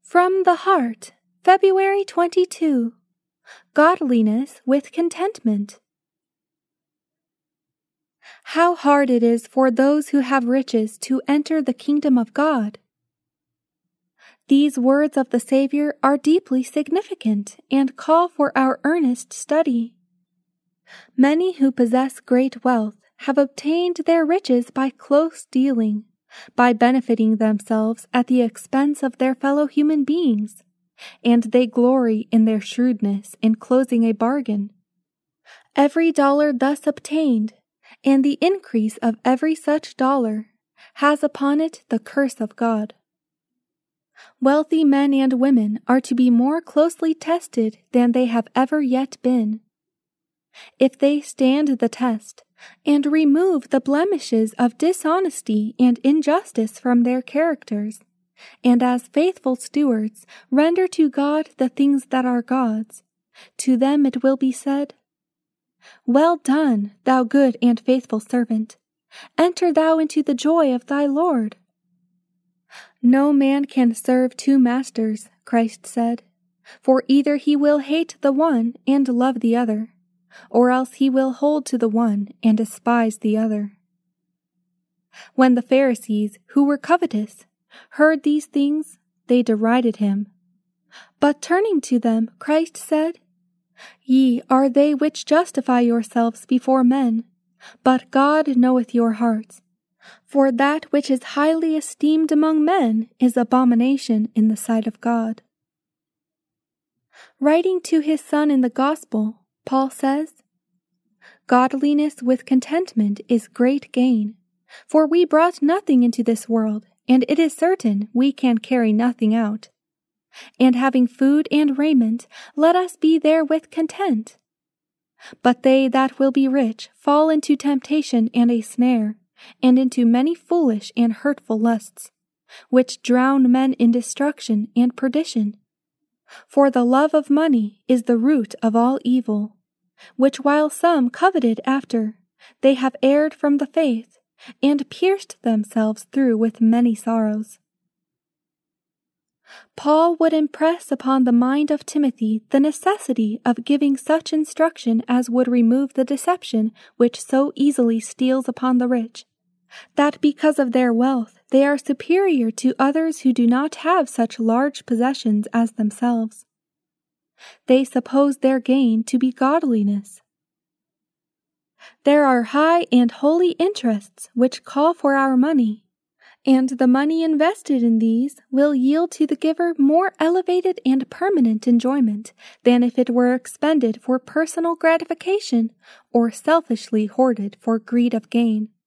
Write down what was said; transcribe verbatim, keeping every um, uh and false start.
From the Heart, February twenty-second. Godliness with Contentment. How hard it is for those who have riches to enter the kingdom of God. These words of the Savior are deeply significant and call for our earnest study. Many who possess great wealth have obtained their riches by close dealing, by benefiting themselves at the expense of their fellow human beings, and they glory in their shrewdness in closing a bargain. Every dollar thus obtained, and the increase of every such dollar, has upon it the curse of God. Wealthy men and women are to be more closely tested than they have ever yet been. If they stand the test, and remove the blemishes of dishonesty and injustice from their characters, and as faithful stewards render to God the things that are God's, to them it will be said, "Well done, thou good and faithful servant. Enter thou into the joy of thy Lord." No man can serve two masters, Christ said, for either he will hate the one and love the other, or else he will hold to the one and despise the other. When the Pharisees, who were covetous, heard these things, they derided him. But turning to them, Christ said, "Ye are they which justify yourselves before men, but God knoweth your hearts. For that which is highly esteemed among men is abomination in the sight of God." Writing to his son in the Gospel, Paul says, "Godliness with contentment is great gain, for we brought nothing into this world, and it is certain we can carry nothing out. And having food and raiment, let us be therewith content. But they that will be rich fall into temptation and a snare, and into many foolish and hurtful lusts, which drown men in destruction and perdition. For the love of money is the root of all evil, which while some coveted after, they have erred from the faith, and pierced themselves through with many sorrows." Paul would impress upon the mind of Timothy the necessity of giving such instruction as would remove the deception which so easily steals upon the rich, that because of their wealth they are superior to others who do not have such large possessions as themselves. They suppose their gain to be godliness. There are high and holy interests which call for our money, and the money invested in these will yield to the giver more elevated and permanent enjoyment than if it were expended for personal gratification or selfishly hoarded for greed of gain.